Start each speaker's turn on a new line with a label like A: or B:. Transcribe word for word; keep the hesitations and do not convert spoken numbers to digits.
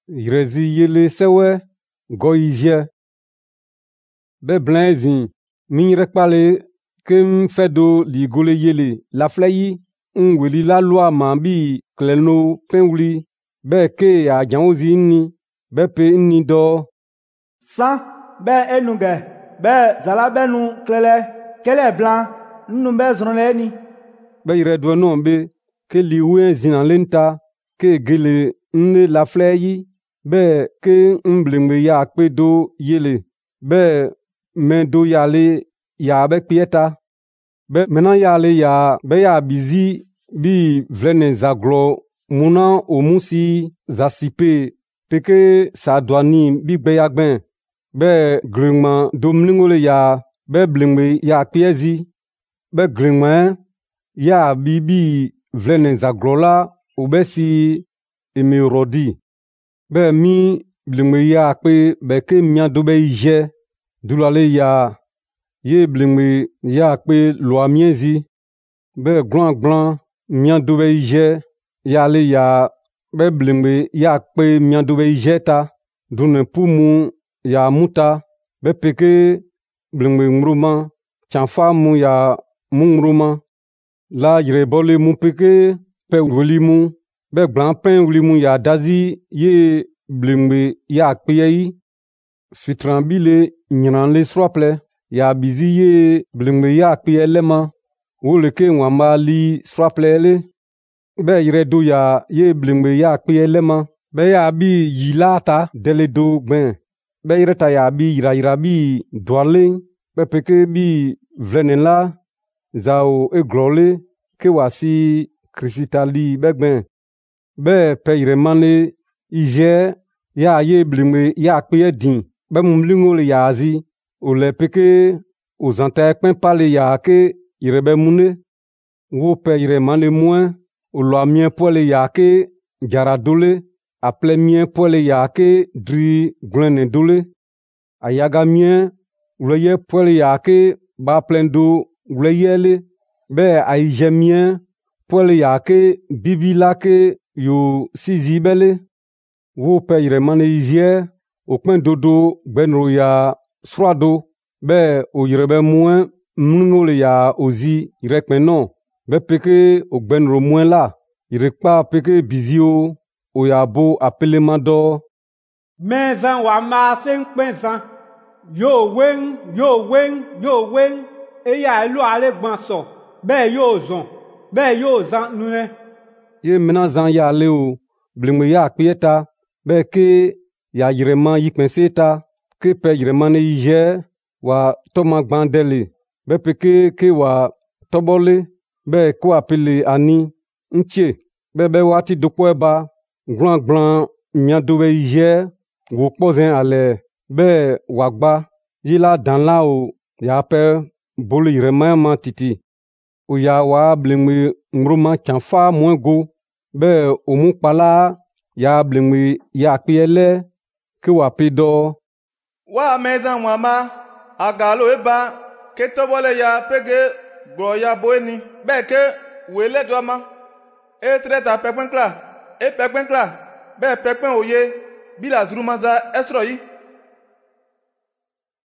A: Irezi yele sewe goyizye. Be blazin min rekpale kem fedo li gole yele la flayi nweli la loi ma bi kleno penwuli be ke ya janwozi ni be pe ni do
B: san be enuge be zala benu klele kele blanc nu be zronle ni
A: be ire do no be ke liwe zinan lenta ke gele nne la flayi be ke mblengbe ya pe do yele be men do yale ya be pieta be mena yale ya be ya bizi bi vlene zaglo muna omusi zasipe peke sa douani bi be ya gben be grima domlingole ya be blingbe ya piezi be grima ya bibi vlene zaglo la obesi emerodi be mi blingbe ya pe be ke mia do be je dulale ya ye blingbe ya pe loi miezi be glan glan mia do be je ya le ya be blingbe ya pe mia do be je ta dune pumu ya muta be peke blingbe ngruma chanfa mu ya mu ngruma la yire bole mu peke pe wuli mu be glan pen wuli mu ya dazi ye blingbe ya pe yi fitran bile nyinan le swaple ya bizi ye blingbe ya pe elema wole ke nwamba li swaple le be yire do ya ye blingbe ya pe elema be ya bi yilata dele do gben be yire ta ya bi yira yira bi doale be peke bi vlenela zao eglole ke wasi krisitali be gben be pe yire mane ije ya ye blingbe ya pe edin be mumlingole ya azi ole peke ozanta pen pale ya ke yire be mune wo pe yire mane moins olo amien pole ya ke jara dole aple mien pole ya ke dri glene dole ayaga mien uleye pole ya ke ba plendo uleyele be aije mien pole ya ke bibi la ke yo sizi bele wo pe yire mane izie okpen dodo gbenro ya swado be o yire be moins mnungole ya ozi irekpen non be peke ogbenro moins la irekpa peke bizio o ya bo apelema do
B: menzan wa ma sen pensan yo wen yo wen yo wen e ya elu ale gbanso be yo zon be yo zan nune
A: ye mena zan ya le o blingbe ya pieta be ke ya yirema yipenseta ke pe yirema ne ije wa toma gbandele be peke ke wa tobole be ko apele ani nche be be wati dopo eba glan glan mia do be ije wo pozen ale be wagba yila dan la o ya pe bolo yirema ma titi o ya wa blingbe ngroma chanfa mwengo be omu pala ya blingbe ya piele ke wa pedo
C: wa mezan wama agalo eba ke tobole ya pege gro ya boeni be ke wele doma e treta pekpenkla e pekpenkla be pekpen oye bila zurumaza esro yi